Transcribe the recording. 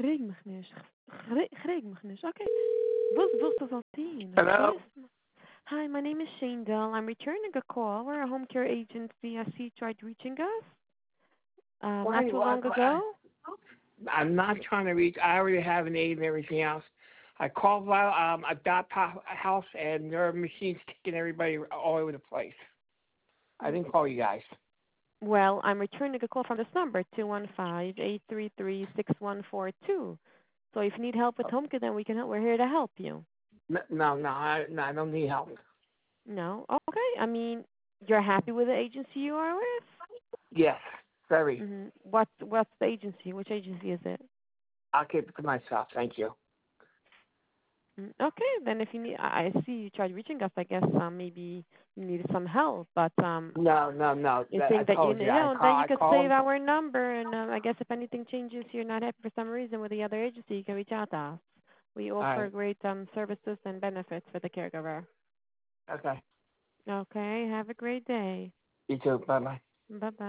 Reg mich nicht. Reg mich nicht. Okay. Was wird das Altin? Hello? Hi, my name is Shane Dell. I'm returning a call. We're a home care agency. I see you tried reaching us not too long ago. I'm not trying to reach. I already have an aide and everything else. I called a dot house, and their machine's kicking everybody all over the place. I didn't call you guys. Well, I'm returning a call from this number, 215-833-6142. So if you need help with home care, then we're here to help you. No, I don't need help. No? Okay. I mean, you're happy with the agency you are with? Yes, very. Mm-hmm. What's the agency? Which agency is it? I'll keep it to myself. Thank you. Okay, then if you need, I see you tried reaching us. I guess maybe you needed some help, but No. you think that told you. then you I could called. save our number, and I guess if anything changes, you're not happy for some reason with the other agency, you can reach out to us. We All offer right. great services and benefits for the caregiver. Okay. Okay, have a great day. You too. Bye-bye. Bye bye.